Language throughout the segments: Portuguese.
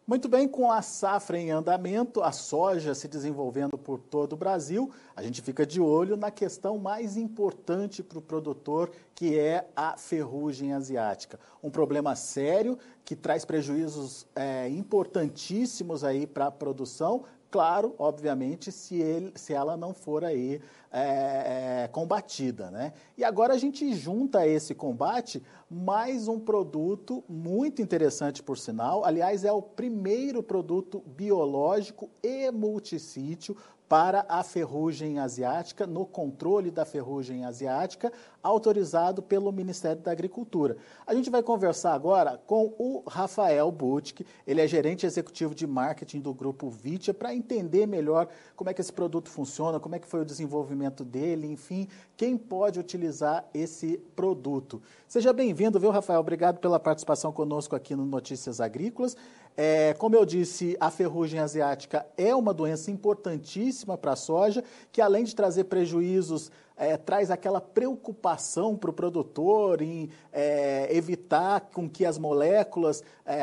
Muito bem, com a safra em andamento, a soja se desenvolvendo por todo o Brasil, a gente fica de olho na questão mais importante para o produtor, que é a ferrugem asiática. Um problema sério que traz prejuízos importantíssimos aí para a produção, claro, obviamente, se ela não for aí combatida, né? E agora a gente junta a esse combate mais um produto muito interessante, por sinal. Aliás, é o primeiro produto biológico e multissítio para a ferrugem asiática, no controle da ferrugem asiática, autorizado pelo Ministério da Agricultura. A gente vai conversar agora com o Rafael Buttig, ele é gerente executivo de marketing do Grupo Vitia, para entender melhor como é que esse produto funciona, como é que foi o desenvolvimento dele, enfim, quem pode utilizar esse produto. Seja bem-vindo, viu, Rafael? Obrigado pela participação conosco aqui no Notícias Agrícolas. Como eu disse, a ferrugem asiática é uma doença importantíssima para a soja, que além de trazer prejuízos, traz aquela preocupação para o produtor em evitar com que as moléculas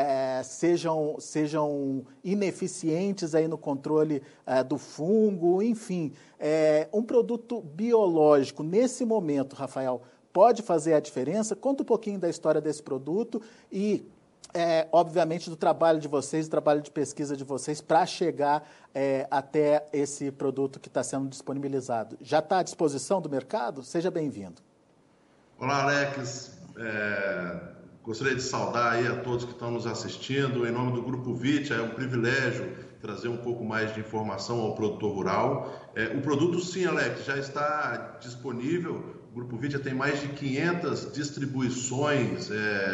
sejam ineficientes aí no controle do fungo, enfim. Um produto biológico, nesse momento, Rafael, pode fazer a diferença? Conta um pouquinho da história desse produto e obviamente, do trabalho de vocês, do trabalho de pesquisa de vocês, para chegar até esse produto que está sendo disponibilizado. Já está à disposição do mercado? Seja bem-vindo. Olá, Alex. Gostaria de saudar aí a todos que estão nos assistindo. Em nome do Grupo Vitia, é um privilégio trazer um pouco mais de informação ao produtor rural. O produto, sim, Alex, já está disponível. O Grupo Vitia tem mais de 500 distribuições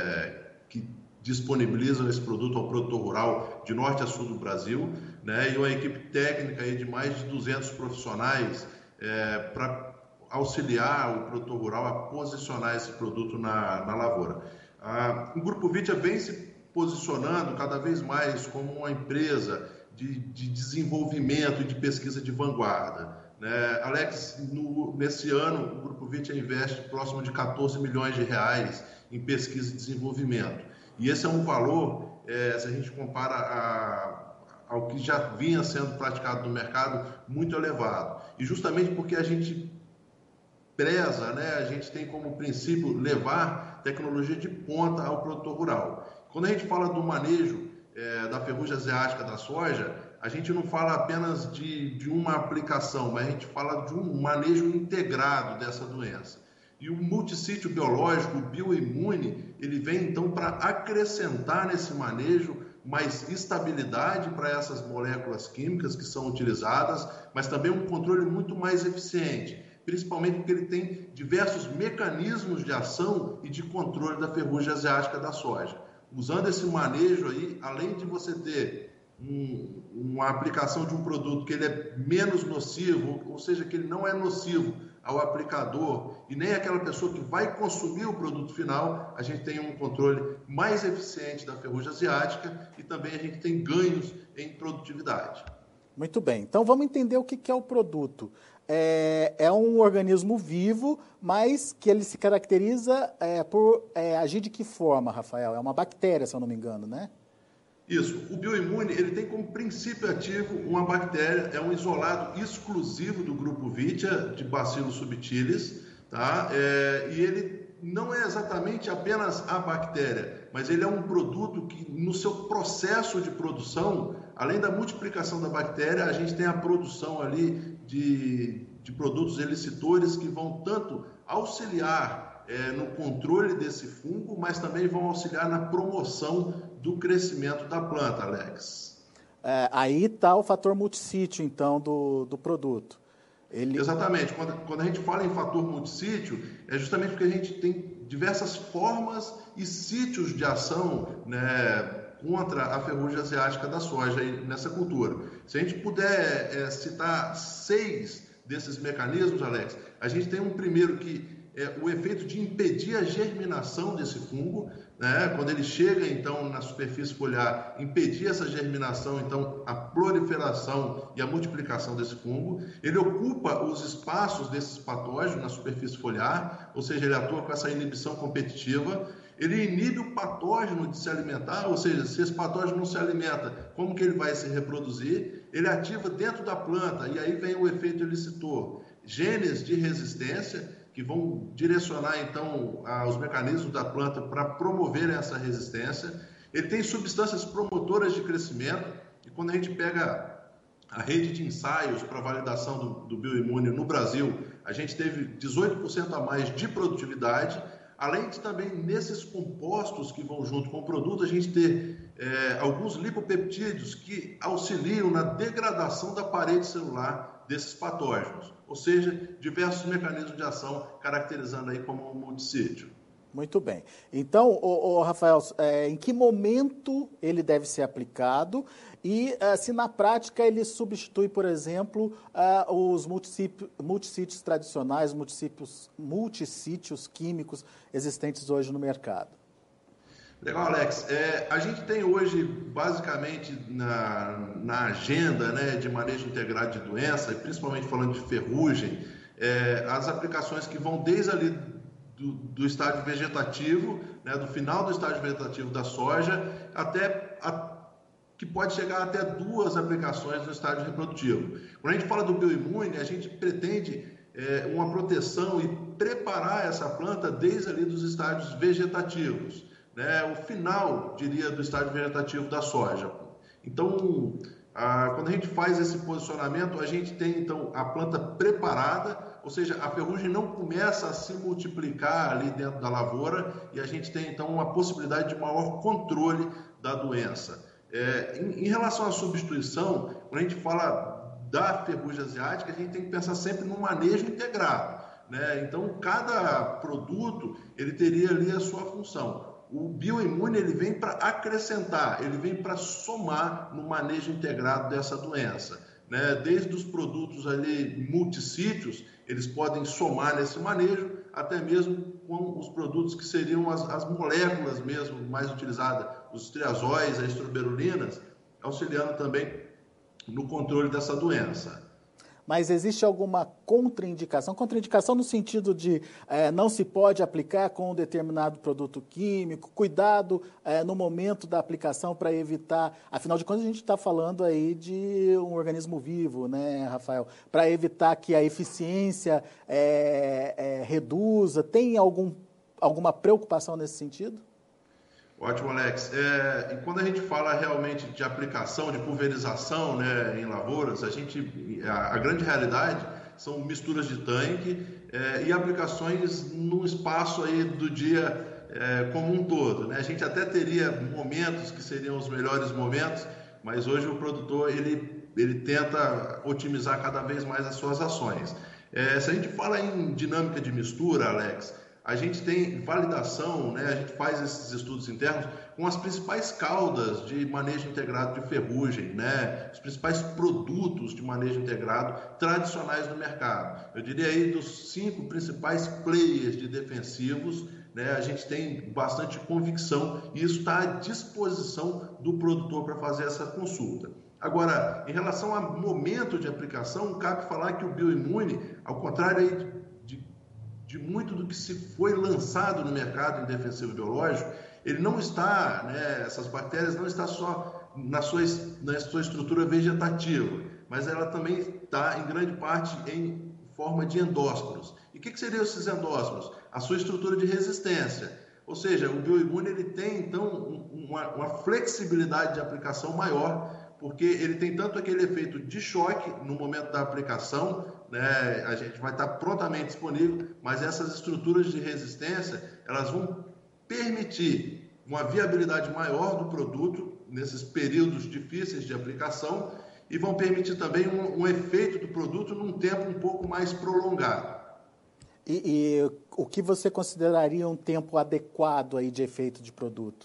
que disponibilizam esse produto ao produtor rural de norte a sul do Brasil, né? E uma equipe técnica aí de mais de 200 profissionais para auxiliar o produtor rural a posicionar esse produto na lavoura. O Grupo Vitia vem se posicionando cada vez mais como uma empresa de desenvolvimento e de pesquisa de vanguarda, né? Alex, nesse ano o Grupo Vitia investe próximo de 14 milhões de reais em pesquisa e desenvolvimento. E esse é um valor, se a gente compara ao que já vinha sendo praticado no mercado, muito elevado. E justamente porque a gente preza, né, a gente tem como princípio levar tecnologia de ponta ao produtor rural. Quando a gente fala do manejo da ferrugem asiática da soja, a gente não fala apenas de uma aplicação, mas a gente fala de um manejo integrado dessa doença. E o multissítio biológico, o bioimune, ele vem então para acrescentar nesse manejo mais estabilidade para essas moléculas químicas que são utilizadas, mas também um controle muito mais eficiente, principalmente porque ele tem diversos mecanismos de ação e de controle da ferrugem asiática da soja. Usando esse manejo aí, além de você ter uma aplicação de um produto que ele é menos nocivo, ou seja, que ele não é nocivo ao aplicador e nem aquela pessoa que vai consumir o produto final, a gente tem um controle mais eficiente da ferrugem asiática e também a gente tem ganhos em produtividade. Muito bem, então vamos entender o que é o produto. É um organismo vivo, mas que ele se caracteriza por agir de que forma, Rafael? É uma bactéria, se eu não me engano, né? Isso, o bioimune ele tem como princípio ativo uma bactéria, é um isolado exclusivo do Grupo Vitia, de Bacillus subtilis, tá? E ele não é exatamente apenas a bactéria, mas ele é um produto que no seu processo de produção, além da multiplicação da bactéria, a gente tem a produção ali de produtos elicitores que vão tanto auxiliar no controle desse fungo, mas também vão auxiliar na promoção do crescimento da planta, Alex. Aí está o fator multissítio, então, do produto. Exatamente. Quando a gente fala em fator multissítio, é justamente porque a gente tem diversas formas e sítios de ação, né, contra a ferrugem asiática da soja nessa cultura. Se a gente puder citar 6 desses mecanismos, Alex, a gente tem um primeiro que o efeito de impedir a germinação desse fungo, né? Quando ele chega então na superfície foliar, impedir essa germinação, então a proliferação e a multiplicação desse fungo. Ele ocupa os espaços desses patógenos na superfície foliar, ou seja, ele atua com essa inibição competitiva. ele inibe o patógeno de se alimentar, ou seja, se esse patógeno não se alimenta, como que ele vai se reproduzir? Ele ativa dentro da planta, e aí vem o efeito elicitor, genes de resistência, que vão direcionar, então, os mecanismos da planta para promover essa resistência. Ele tem substâncias promotoras de crescimento, e quando a gente pega a rede de ensaios para validação do bioimune no Brasil, a gente teve 18% a mais de produtividade, além de também, nesses compostos que vão junto com o produto, a gente ter alguns lipopeptídeos que auxiliam na degradação da parede celular desses patógenos, ou seja, diversos mecanismos de ação caracterizando aí como um multissítio. Muito bem. Então, Rafael, em que momento ele deve ser aplicado e se na prática ele substitui, por exemplo, os multissítios tradicionais, multissítios químicos existentes hoje no mercado? Legal, Alex. A gente tem hoje, basicamente, na agenda, né, de manejo integrado de doença, e principalmente falando de ferrugem, as aplicações que vão desde ali do estágio vegetativo, né, do final do estágio vegetativo da soja, que pode chegar até 2 aplicações no estágio reprodutivo. Quando a gente fala do bioimune, a gente pretende uma proteção e preparar essa planta desde ali dos estágios vegetativos, né, o final, diria, do estágio vegetativo da soja. Então, quando a gente faz esse posicionamento, a gente tem, então, a planta preparada, ou seja, a ferrugem não começa a se multiplicar ali dentro da lavoura e a gente tem, então, uma possibilidade de maior controle da doença. Em relação à substituição, quando a gente fala da ferrugem asiática, a gente tem que pensar sempre no manejo integrado, né? Então, cada produto, ele teria ali a sua função. O bioimune, ele vem para acrescentar, ele vem para somar no manejo integrado dessa doença, né? Desde os produtos ali multissítios, eles podem somar nesse manejo, até mesmo com os produtos que seriam as moléculas mesmo mais utilizadas, os triazóis, as estroberulinas, auxiliando também no controle dessa doença. Mas existe alguma contraindicação? Contraindicação no sentido de não se pode aplicar com um determinado produto químico, cuidado no momento da aplicação para evitar, afinal de contas a gente está falando aí de um organismo vivo, né, Rafael? Para evitar que a eficiência reduza, tem alguma preocupação nesse sentido? Ótimo, Alex. E quando a gente fala realmente de aplicação, de pulverização, né, em lavouras, a grande realidade são misturas de tanque e aplicações no espaço aí do dia como um todo, né? A gente até teria momentos que seriam os melhores momentos, mas hoje o produtor ele tenta otimizar cada vez mais as suas ações. Se a gente fala em dinâmica de mistura, Alex, a gente tem validação, né? A gente faz esses estudos internos com as principais caudas de manejo integrado de ferrugem, né? Os principais produtos de manejo integrado tradicionais no mercado. Eu diria aí dos 5 principais players de defensivos, né? A gente tem bastante convicção e isso está à disposição do produtor para fazer essa consulta. Agora, em relação ao momento de aplicação, cabe falar que o bioimune, ao contrário aí de muito do que se foi lançado no mercado em defensivo biológico, ele não está, né, essas bactérias não estão só na sua estrutura vegetativa, mas ela também está, em grande parte, em forma de endósporos. E o que seriam esses endósporos? A sua estrutura de resistência. Ou seja, o bioimune ele tem, então, uma flexibilidade de aplicação maior, porque ele tem tanto aquele efeito de choque no momento da aplicação, né, a gente vai estar prontamente disponível, mas essas estruturas de resistência, elas vão permitir uma viabilidade maior do produto nesses períodos difíceis de aplicação e vão permitir também um efeito do produto num tempo um pouco mais prolongado. E o que você consideraria um tempo adequado aí de efeito de produto?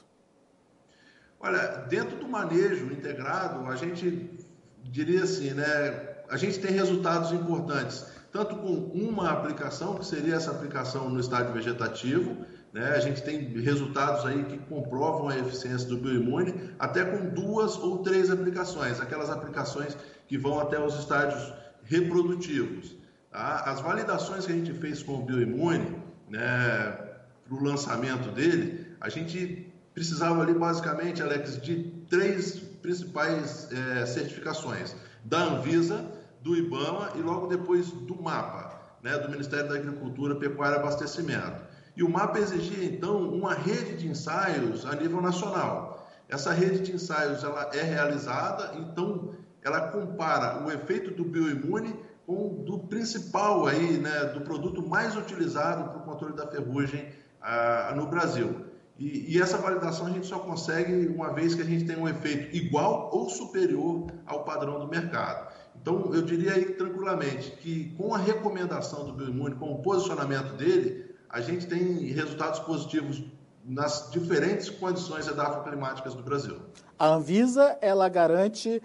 Olha, dentro do manejo integrado, a gente diria assim, né? A gente tem resultados importantes, tanto com uma aplicação, que seria essa aplicação no estágio vegetativo, né? A gente tem resultados aí que comprovam a eficiência do bioimune, até com 2 ou 3 aplicações, aquelas aplicações que vão até os estágios reprodutivos. Tá? As validações que a gente fez com o bioimune, né, para o lançamento dele, a gente precisava ali basicamente, Alex, de 3 principais certificações, da Anvisa, do IBAMA e logo depois do MAPA, né, do Ministério da Agricultura, Pecuária e Abastecimento. E o MAPA exigia, então, uma rede de ensaios a nível nacional. Essa rede de ensaios ela é realizada, então ela compara o efeito do bioimune com do principal aí, né, do produto mais utilizado para o controle da ferrugem no Brasil. E essa validação a gente só consegue uma vez que a gente tem um efeito igual ou superior ao padrão do mercado. Então, eu diria aí tranquilamente que com a recomendação do bioimune, com o posicionamento dele, a gente tem resultados positivos nas diferentes condições edafoclimáticas do Brasil. A Anvisa, ela garante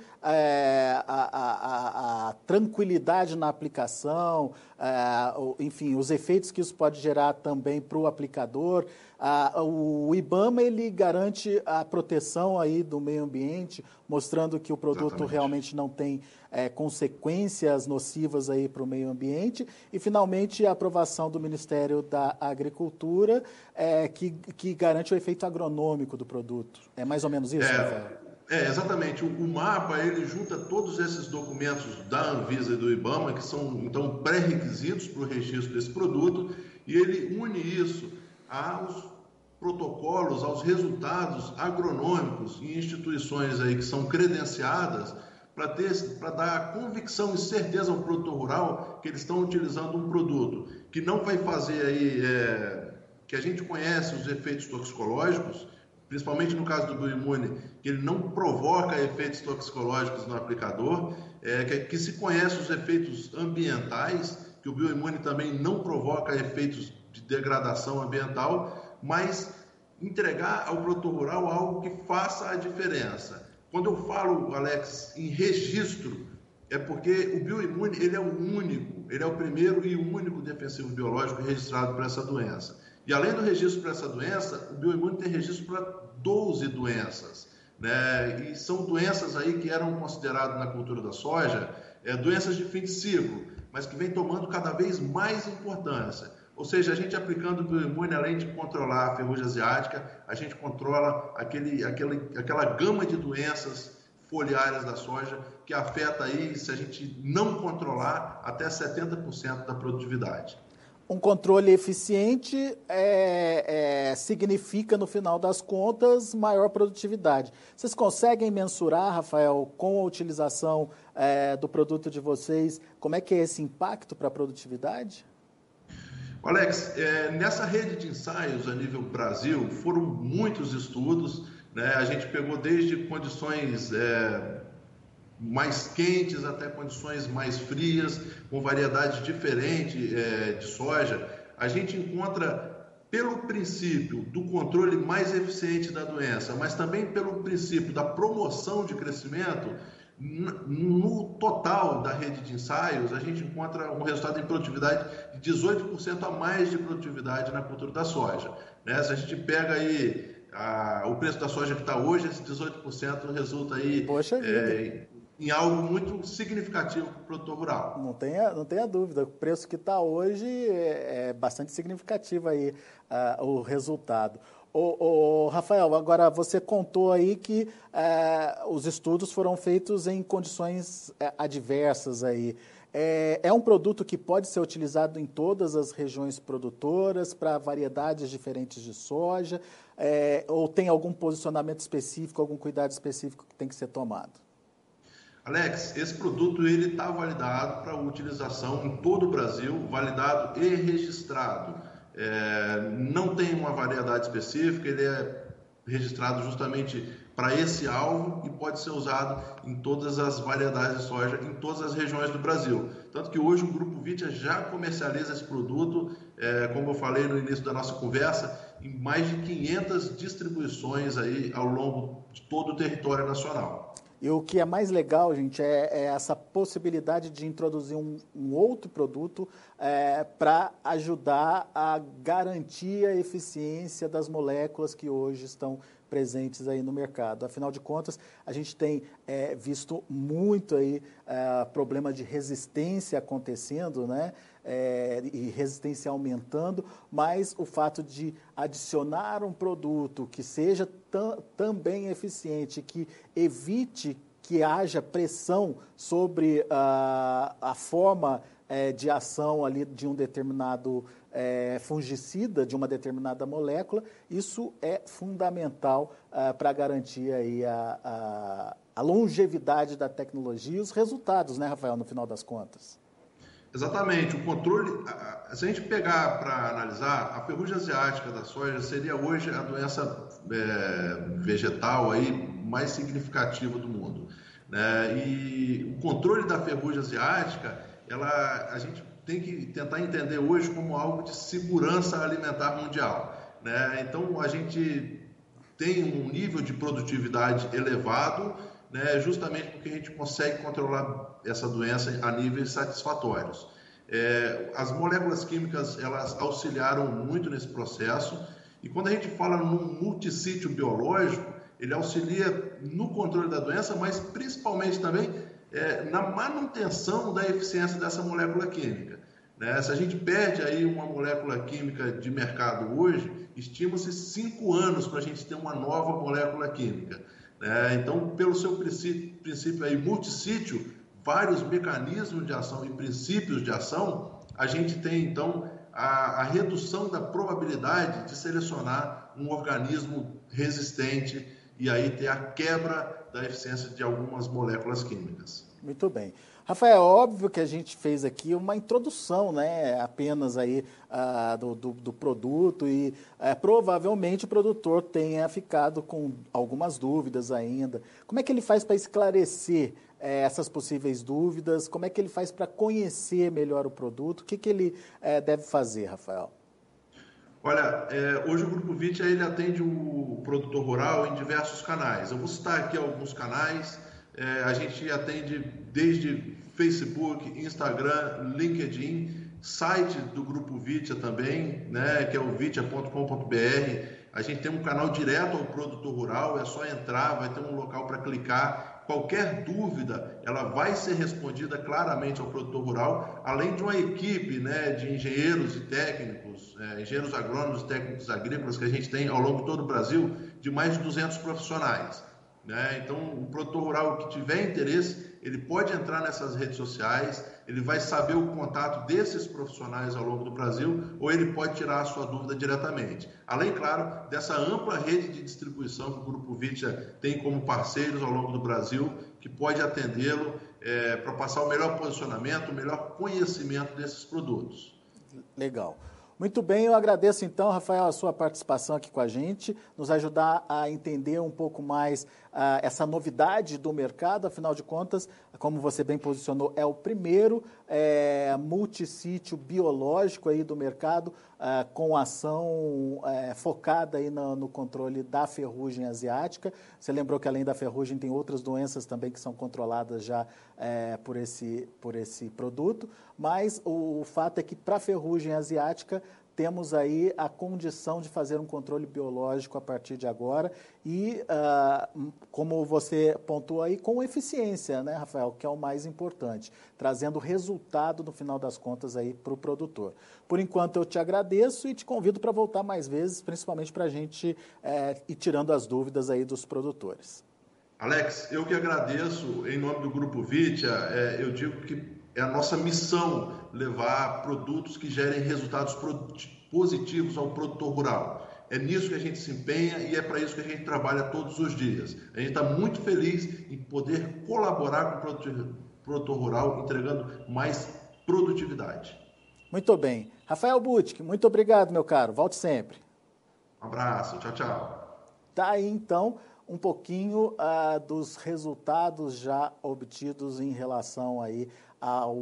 a tranquilidade na aplicação, enfim, os efeitos que isso pode gerar também para o aplicador. O IBAMA, ele garante a proteção aí do meio ambiente, mostrando que o produto realmente não tem consequências nocivas aí para o meio ambiente. E, finalmente, a aprovação do Ministério da Agricultura, que garante o efeito agronômico do produto. É mais ou menos isso, Rafael? Exatamente. O MAPA, ele junta todos esses documentos da Anvisa e do IBAMA, que são, então, pré-requisitos para o registro desse produto, e ele une isso aos protocolos, aos resultados agronômicos em instituições aí que são credenciadas para dar convicção e certeza ao produtor rural que eles estão utilizando um produto que não vai fazer aí, que a gente conhece os efeitos toxicológicos, principalmente no caso do bioimune, que ele não provoca efeitos toxicológicos no aplicador, que se conhece os efeitos ambientais, que o bioimune também não provoca efeitos de degradação ambiental, mas entregar ao produtor rural algo que faça a diferença. Quando eu falo, Alex, em registro, é porque o bioimune ele é o único, ele é o primeiro e único defensivo biológico registrado para essa doença. E além do registro para essa doença, o bioimune tem registro para 12 doenças, né? E são doenças aí que eram consideradas na cultura da soja, doenças de fim de ciclo, mas que vem tomando cada vez mais importância. Ou seja, a gente aplicando o bioimune, além de controlar a ferrugem asiática, a gente controla aquela gama de doenças foliares da soja que afeta aí, se a gente não controlar, até 70% da produtividade. Um controle eficiente significa, no final das contas, maior produtividade. Vocês conseguem mensurar, Rafael, com a utilização do produto de vocês, como é que é esse impacto para a produtividade? Alex, nessa rede de ensaios a nível Brasil, foram muitos estudos, né? A gente pegou desde condições mais quentes até condições mais frias, com variedades diferentes de soja. A gente encontra, pelo princípio do controle mais eficiente da doença, mas também pelo princípio da promoção de crescimento, no total da rede de ensaios, a gente encontra um resultado em produtividade de 18% a mais de produtividade na cultura da soja, né? Se a gente pega aí o preço da soja que está hoje, esse 18% resulta aí em algo muito significativo para o produtor rural. Não tenha dúvida, o preço que está hoje é bastante significativo aí o resultado. Rafael, agora você contou aí que os estudos foram feitos em condições adversas aí. É um produto que pode ser utilizado em todas as regiões produtoras, para variedades diferentes de soja, ou tem algum posicionamento específico, algum cuidado específico que tem que ser tomado? Alex, esse produto ele está validado para utilização em todo o Brasil, validado e registrado. Não tem uma variedade específica, ele é registrado justamente para esse alvo e pode ser usado em todas as variedades de soja, em todas as regiões do Brasil. Tanto que hoje o Grupo Vitia já comercializa esse produto, como eu falei no início da nossa conversa, em mais de 500 distribuições aí ao longo de todo o território nacional. E o que é mais legal, gente, é essa possibilidade de introduzir um outro produto para ajudar a garantir a eficiência das moléculas que hoje estão presentes aí no mercado. Afinal de contas, a gente tem visto muito aí problema de resistência acontecendo, né? E resistência aumentando, mas o fato de adicionar um produto que seja também eficiente, que evite que haja pressão sobre a forma de ação ali de um determinado fungicida, de uma determinada molécula, isso é fundamental para garantir aí a longevidade da tecnologia e os resultados, né, Rafael, no final das contas? Exatamente, o controle, se a gente pegar para analisar, a ferrugem asiática da soja seria hoje a doença vegetal aí mais significativa do mundo, né? E o controle da ferrugem asiática, a gente tem que tentar entender hoje como algo de segurança alimentar mundial, né? Então a gente tem um nível de produtividade elevado, né, justamente porque a gente consegue controlar essa doença a níveis satisfatórios. As moléculas químicas, elas auxiliaram muito nesse processo, e quando a gente fala num multissítio biológico, ele auxilia no controle da doença, mas principalmente também na manutenção da eficiência dessa molécula química, né? Se a gente perde aí uma molécula química de mercado hoje, estima-se 5 anos para a gente ter uma nova molécula química. Então, pelo seu princípio aí multissítio, vários mecanismos de ação e princípios de ação, a gente tem então a redução da probabilidade de selecionar um organismo resistente e aí ter a quebra da eficiência de algumas moléculas químicas. Muito bem. Rafael, é óbvio que a gente fez aqui uma introdução, né, apenas aí do produto e provavelmente o produtor tenha ficado com algumas dúvidas ainda. Como é que ele faz para esclarecer essas possíveis dúvidas? Como é que ele faz para conhecer melhor o produto? O que ele deve fazer, Rafael? Olha, hoje o Grupo VIT ele atende o produtor rural em diversos canais. Eu vou citar aqui alguns canais. A gente atende desde Facebook, Instagram, LinkedIn, site do Grupo Vitia também, né, que é o vitia.com.br. A gente tem um canal direto ao produtor rural, é só entrar, vai ter um local para clicar. Qualquer dúvida, ela vai ser respondida claramente ao produtor rural, além de uma equipe, né, de engenheiros e técnicos, engenheiros agrônomos e técnicos agrícolas que a gente tem ao longo de todo o Brasil, de mais de 200 profissionais. Então, o produtor rural que tiver interesse, ele pode entrar nessas redes sociais, ele vai saber o contato desses profissionais ao longo do Brasil, ou ele pode tirar a sua dúvida diretamente. Além, claro, dessa ampla rede de distribuição que o Grupo Vitia tem como parceiros ao longo do Brasil, que pode atendê-lo para passar o melhor posicionamento, o melhor conhecimento desses produtos. Legal. Muito bem, eu agradeço então, Rafael, a sua participação aqui com a gente, nos ajudar a entender um pouco mais essa novidade do mercado. Afinal de contas, como você bem posicionou, é o primeiro multissítio biológico aí do mercado com ação focada aí no controle da ferrugem asiática. Você lembrou que além da ferrugem tem outras doenças também que são controladas já por esse produto, mas o fato é que para a ferrugem asiática temos aí a condição de fazer um controle biológico a partir de agora e, como você pontuou aí, com eficiência, né, Rafael, que é o mais importante, trazendo resultado, no final das contas, aí para o produtor. Por enquanto, eu te agradeço e te convido para voltar mais vezes, principalmente para a gente ir tirando as dúvidas aí dos produtores. Alex, eu que agradeço, em nome do Grupo Vitia, eu digo que é a nossa missão levar produtos que gerem resultados positivos ao produtor rural. É nisso que a gente se empenha e é para isso que a gente trabalha todos os dias. A gente está muito feliz em poder colaborar com o produtor rural, entregando mais produtividade. Muito bem. Rafael Buttig, muito obrigado, meu caro. Volte sempre. Um abraço. Tchau, tchau. Tá aí, então, um pouquinho dos resultados já obtidos em relação aí ao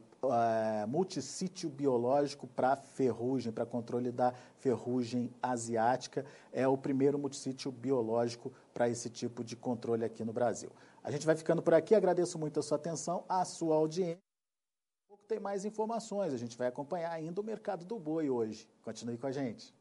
multissítio biológico para ferrugem, para controle da ferrugem asiática. É o primeiro multissítio biológico para esse tipo de controle aqui no Brasil. A gente vai ficando por aqui, agradeço muito a sua atenção, a sua audiência. Tem mais informações, a gente vai acompanhar ainda o mercado do boi hoje. Continue com a gente.